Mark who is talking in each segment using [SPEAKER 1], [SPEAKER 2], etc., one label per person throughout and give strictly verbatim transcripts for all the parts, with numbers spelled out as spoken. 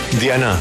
[SPEAKER 1] Diana,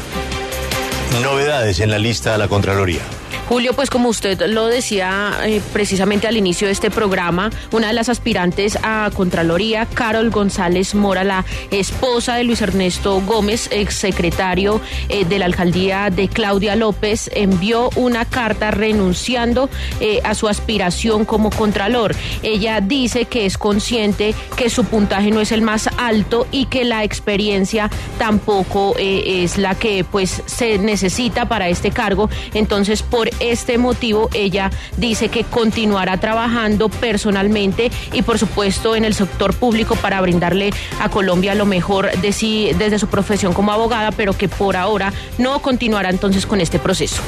[SPEAKER 1] novedades en la lista de la Contraloría.
[SPEAKER 2] Julio, pues como usted lo decía eh, precisamente al inicio de este programa, una de las aspirantes a Contraloría, Carol González Mora, la esposa de Luis Ernesto Gómez, exsecretario eh, de la alcaldía de Claudia López, envió una carta renunciando eh, a su aspiración como Contralor. Ella dice que es consciente que su puntaje no es el más alto y que la experiencia tampoco eh, es la que pues se necesita para este cargo. Entonces, por este motivo, ella dice que continuará trabajando personalmente y, por supuesto, en el sector público para brindarle a Colombia lo mejor de sí desde su profesión como abogada, pero que por ahora no continuará entonces con este proceso.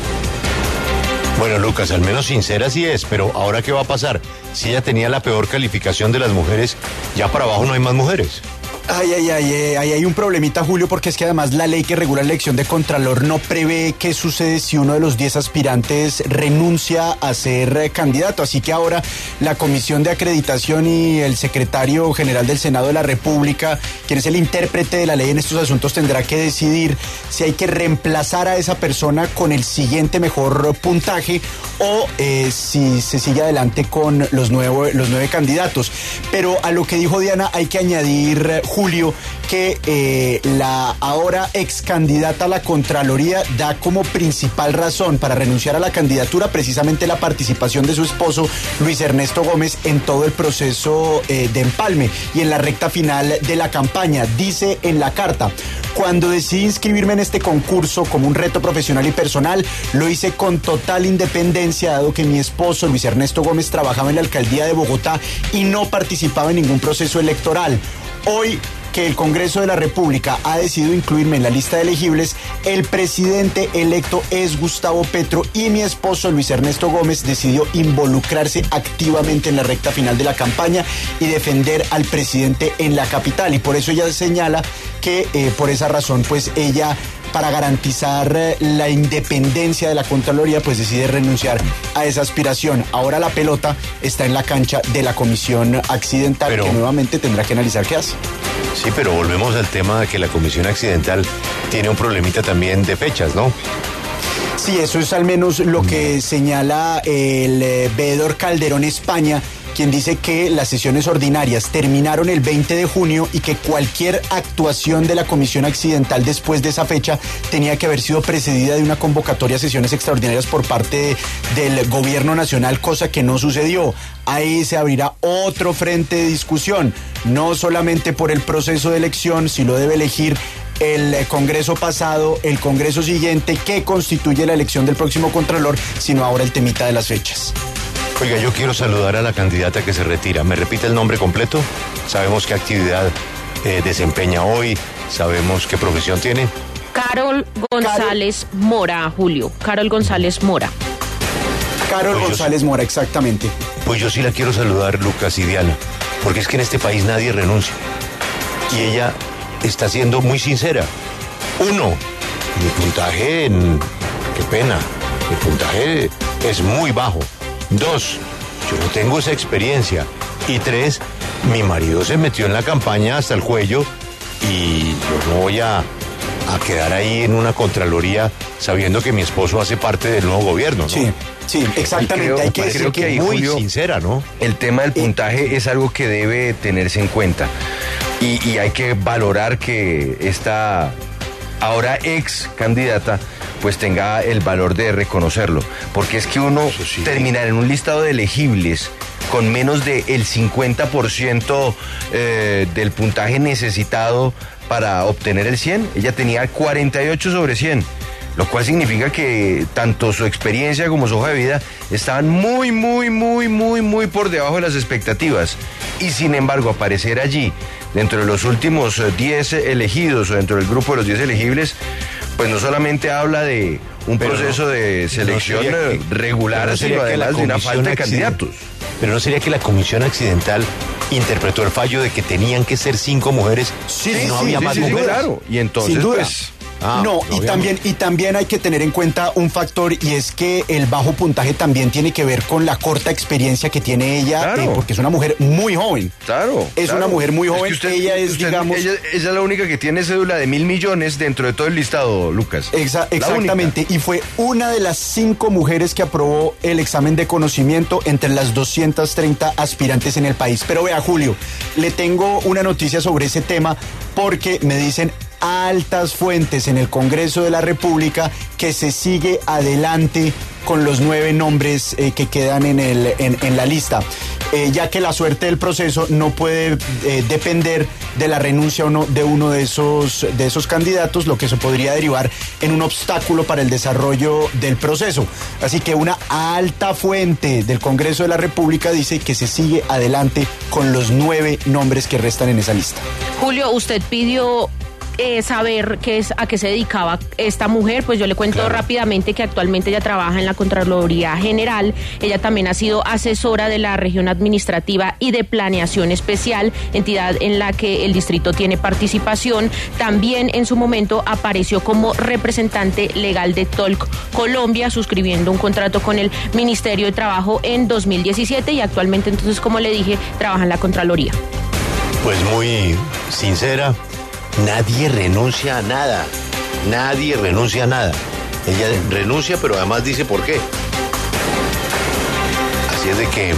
[SPEAKER 1] Bueno, Lucas, al menos sincera sí es, pero ¿ahora qué va a pasar? Si ella tenía la peor calificación de las mujeres, ya para abajo no hay más mujeres.
[SPEAKER 3] Ay, ay, ay, eh, ahí hay un problemita, Julio, porque es que además la ley que regula la elección de Contralor no prevé qué sucede si uno de los diez aspirantes renuncia a ser eh, candidato. Así que ahora la Comisión de Acreditación y el Secretario General del Senado de la República, quien es el intérprete de la ley en estos asuntos, tendrá que decidir si hay que reemplazar a esa persona con el siguiente mejor puntaje o eh, si se sigue adelante con los, nuevo, los nueve candidatos. Pero a lo que dijo Diana hay que añadir, Julio, que eh, la ahora ex candidata a la Contraloría da como principal razón para renunciar a la candidatura precisamente la participación de su esposo Luis Ernesto Gómez en todo el proceso eh, de empalme y en la recta final de la campaña. Dice en la carta: cuando decidí inscribirme en este concurso como un reto profesional y personal, lo hice con total independencia, dado que mi esposo Luis Ernesto Gómez trabajaba en la alcaldía de Bogotá y no participaba en ningún proceso electoral. Hoy que el Congreso de la República ha decidido incluirme en la lista de elegibles, el presidente electo es Gustavo Petro y mi esposo Luis Ernesto Gómez decidió involucrarse activamente en la recta final de la campaña y defender al presidente en la capital. Y por eso ella señala que eh, por esa razón, pues ella, para garantizar eh, la independencia de la Contraloría, pues decide renunciar a esa aspiración. Ahora la pelota está en la cancha de la Comisión Accidental, pero, que nuevamente tendrá que analizar qué hace.
[SPEAKER 1] Sí, pero volvemos al tema de que la Comisión Accidental tiene un problemita también de fechas, ¿no?
[SPEAKER 3] Sí, eso es al menos lo que señala el eh, veedor Calderón España, quien dice que las sesiones ordinarias terminaron el veinte de junio y que cualquier actuación de la Comisión Accidental después de esa fecha tenía que haber sido precedida de una convocatoria a sesiones extraordinarias por parte de, del Gobierno Nacional, cosa que no sucedió. Ahí se abrirá otro frente de discusión, no solamente por el proceso de elección, si lo debe elegir el Congreso pasado, el Congreso siguiente, que constituye la elección del próximo Contralor, sino ahora el temita de las fechas.
[SPEAKER 1] Oiga, yo quiero saludar a la candidata que se retira. ¿Me repite el nombre completo? ¿Sabemos qué actividad eh, desempeña hoy? ¿Sabemos qué profesión tiene?
[SPEAKER 2] Carol González Carol. Mora, Julio. Carol González Mora.
[SPEAKER 3] Carol pues González Mora, exactamente.
[SPEAKER 1] Pues yo sí la quiero saludar, Lucas y Diana, porque es que en este país nadie renuncia. Y ella está siendo muy sincera. Uno, mi puntaje, en... qué pena, mi puntaje es muy bajo. Dos, yo no tengo esa experiencia. Y tres, mi marido se metió en la campaña hasta el cuello y yo no voy a, a quedar ahí en una Contraloría sabiendo que mi esposo hace parte del nuevo gobierno, ¿no?
[SPEAKER 3] Sí, sí, exactamente.
[SPEAKER 4] Creo,
[SPEAKER 3] hay que decir
[SPEAKER 4] creo que,
[SPEAKER 3] que
[SPEAKER 4] ahí,
[SPEAKER 1] muy
[SPEAKER 4] Julio,
[SPEAKER 1] sincera, ¿no?
[SPEAKER 4] El tema del puntaje es algo que debe tenerse en cuenta. Y, y hay que valorar que esta ahora ex candidata pues tenga el valor de reconocerlo, porque es que uno sí. terminar en un listado de elegibles con menos del cincuenta por ciento eh, del puntaje necesitado para obtener el cien, ella tenía cuarenta y ocho sobre cien, lo cual significa que tanto su experiencia como su hoja de vida estaban muy, muy, muy, muy, muy por debajo de las expectativas, y sin embargo aparecer allí dentro de los últimos diez elegidos o dentro del grupo de los diez elegibles, pues no solamente habla de un pero proceso no, de selección no que, regular, no sino además de una falta de candidatos.
[SPEAKER 1] Pero no sería que la Comisión Accidental interpretó el fallo de que tenían que ser cinco mujeres
[SPEAKER 4] sí,
[SPEAKER 1] y no
[SPEAKER 4] sí,
[SPEAKER 1] había
[SPEAKER 4] sí,
[SPEAKER 1] más
[SPEAKER 4] sí,
[SPEAKER 1] mujeres.
[SPEAKER 4] Sí, claro. Y entonces, pues,
[SPEAKER 1] Ah,
[SPEAKER 3] no, y también, y también hay que tener en cuenta un factor, y es que el bajo puntaje también tiene que ver con la corta experiencia que tiene ella,
[SPEAKER 4] Claro.
[SPEAKER 3] eh, porque es una mujer muy joven.
[SPEAKER 4] Claro.
[SPEAKER 3] Es
[SPEAKER 4] claro.
[SPEAKER 3] una mujer muy joven,
[SPEAKER 4] Es que usted-
[SPEAKER 3] ella es,
[SPEAKER 4] usted-
[SPEAKER 3] digamos...
[SPEAKER 4] Ella, ella es la única que tiene cédula de mil millones dentro de todo el listado, Lucas.
[SPEAKER 3] Exa-
[SPEAKER 4] La
[SPEAKER 3] exactamente, y fue una de las cinco mujeres que aprobó el examen de conocimiento entre las doscientas treinta aspirantes en el país. Pero vea, Julio, le tengo una noticia sobre ese tema porque me dicen altas fuentes en el Congreso de la República que se sigue adelante con los nueve nombres eh, que quedan en, el, en, en la lista, eh, ya que la suerte del proceso no puede eh, depender de la renuncia o no de uno de esos, de esos candidatos, lo que se podría derivar en un obstáculo para el desarrollo del proceso. Así que una alta fuente del Congreso de la República dice que se sigue adelante con los nueve nombres que restan en esa lista.
[SPEAKER 2] Julio, usted pidió eh, saber qué es, a qué se dedicaba esta mujer. Pues yo le cuento
[SPEAKER 1] Claro.
[SPEAKER 2] rápidamente que actualmente ella trabaja en la Contraloría General. Ella también ha sido asesora de la Región Administrativa y de Planeación Especial, entidad en la que el distrito tiene participación. También en su momento apareció como representante legal de Tolk Colombia, suscribiendo un contrato con el Ministerio de Trabajo en dos mil diecisiete, y actualmente, entonces, como le dije, trabaja en la Contraloría.
[SPEAKER 1] Pues muy sincera, nadie renuncia a nada. Nadie renuncia a nada. Ella renuncia, pero además dice por qué. Así es de que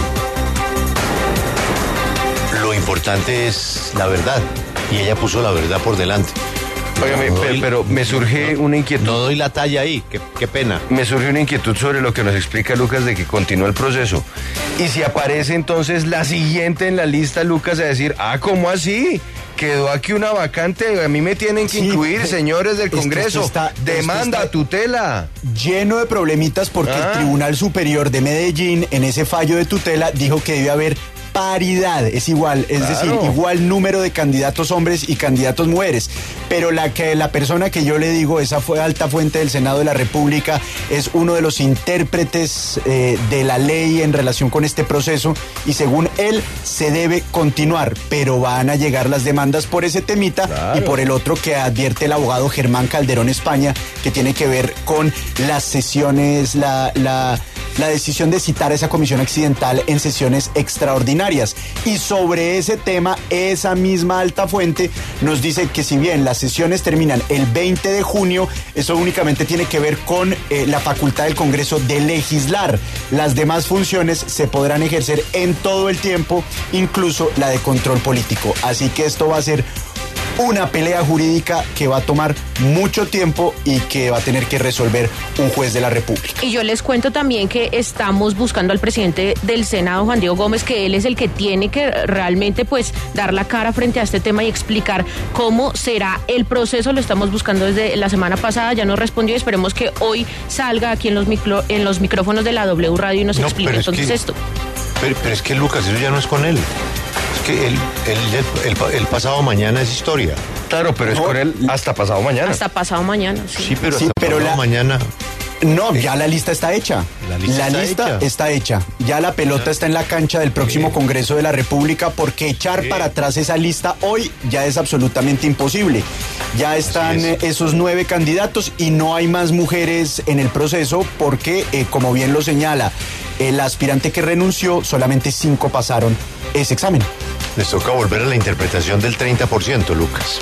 [SPEAKER 1] lo importante es la verdad. Y ella puso la verdad por delante.
[SPEAKER 4] Óigame,
[SPEAKER 1] No
[SPEAKER 4] pe-
[SPEAKER 1] doy-
[SPEAKER 4] pero me surge una inquietud.
[SPEAKER 1] No doy la talla ahí, qué, qué pena.
[SPEAKER 4] Me surge una inquietud sobre lo que nos explica Lucas de que continúa el proceso. Y si aparece entonces la siguiente en la lista, Lucas, a decir, ah, ¿cómo así? Quedó aquí una vacante, a mí me tienen que
[SPEAKER 3] Sí,
[SPEAKER 4] incluir,
[SPEAKER 3] esto-
[SPEAKER 4] señores del
[SPEAKER 3] esto
[SPEAKER 4] Congreso.
[SPEAKER 3] está- esto
[SPEAKER 4] Demanda,
[SPEAKER 3] está-
[SPEAKER 4] tutela.
[SPEAKER 3] Lleno de problemitas porque
[SPEAKER 4] Ah.
[SPEAKER 3] el Tribunal Superior de Medellín, en ese fallo de tutela, dijo que debe haber paridad, es igual, es
[SPEAKER 4] Claro.
[SPEAKER 3] decir, igual número de candidatos hombres y candidatos mujeres. Pero la que la persona que yo le digo, esa fue alta fuente del Senado de la República, es uno de los intérpretes eh, de la ley en relación con este proceso, y según él se debe continuar, pero van a llegar las demandas por ese temita.
[SPEAKER 4] Claro.
[SPEAKER 3] Y por el otro que advierte el abogado Germán Calderón España, que tiene que ver con las sesiones, la, la, la decisión de citar a esa comisión accidental en sesiones extraordinarias. Y sobre ese tema, esa misma alta fuente nos dice que si bien las sesiones terminan el veinte de junio, eso únicamente tiene que ver con eh, la facultad del Congreso de legislar. Las demás funciones se podrán ejercer en todo el tiempo, incluso la de control político. Así que esto va a ser una pelea jurídica que va a tomar mucho tiempo y que va a tener que resolver un juez de la República.
[SPEAKER 2] Y yo les cuento también que estamos buscando al presidente del Senado, Juan Diego Gómez, que él es el que tiene que realmente pues dar la cara frente a este tema y explicar cómo será el proceso. Lo estamos buscando desde la semana pasada, ya nos respondió, y esperemos que hoy salga aquí en los micro, en los micrófonos de la W Radio y nos
[SPEAKER 1] No,
[SPEAKER 2] explique
[SPEAKER 1] pero es
[SPEAKER 2] entonces
[SPEAKER 1] que-
[SPEAKER 2] esto.
[SPEAKER 1] Pero, pero es que Lucas, eso ya no es con él. Es que el, el, el, el pasado mañana es historia.
[SPEAKER 4] Claro, pero es
[SPEAKER 3] No,
[SPEAKER 4] con él hasta pasado mañana.
[SPEAKER 2] Hasta pasado mañana. Sí.
[SPEAKER 1] Sí, pero
[SPEAKER 3] Sí,
[SPEAKER 1] hasta
[SPEAKER 3] pero
[SPEAKER 1] pasado
[SPEAKER 3] la-
[SPEAKER 1] mañana.
[SPEAKER 3] No, ya la lista está hecha.
[SPEAKER 1] La lista está hecha.
[SPEAKER 3] está hecha. Ya la pelota está en la cancha del próximo
[SPEAKER 1] Sí.
[SPEAKER 3] Congreso de la República, porque echar
[SPEAKER 1] Sí.
[SPEAKER 3] para atrás esa lista hoy ya es absolutamente imposible. Ya están
[SPEAKER 1] es.
[SPEAKER 3] eh, esos nueve candidatos y no hay más mujeres en el proceso porque, eh, como bien lo señala el aspirante que renunció, solamente cinco pasaron ese examen.
[SPEAKER 1] Les toca volver a la interpretación del treinta por ciento, Lucas.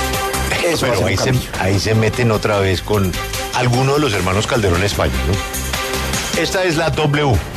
[SPEAKER 3] Eso va a
[SPEAKER 1] Pero
[SPEAKER 3] ser un
[SPEAKER 1] ahí se,
[SPEAKER 3] cambio.
[SPEAKER 1] ahí se meten otra vez con alguno de los hermanos Calderón España, ¿no? Esta es la W.